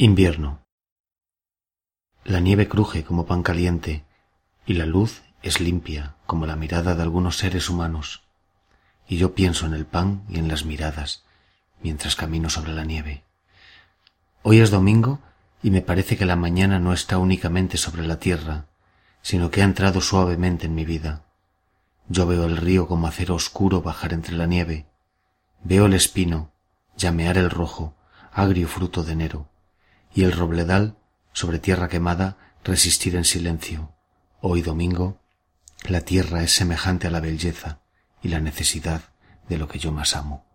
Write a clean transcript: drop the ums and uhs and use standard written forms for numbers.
Invierno. La nieve cruje como pan caliente y la luz es limpia como la mirada de algunos seres humanos, y yo pienso en el pan y en las miradas mientras camino sobre la nieve. Hoy es domingo y me parece que la mañana no está únicamente sobre la tierra, sino que ha entrado suavemente en mi vida. Yo veo el río como acero oscuro bajar entre la nieve, veo el espino llamear el rojo, agrio fruto de enero, y el robledal sobre tierra quemada resistir en silencio. Hoy domingo la tierra es semejante a la belleza y la necesidad de lo que yo más amo.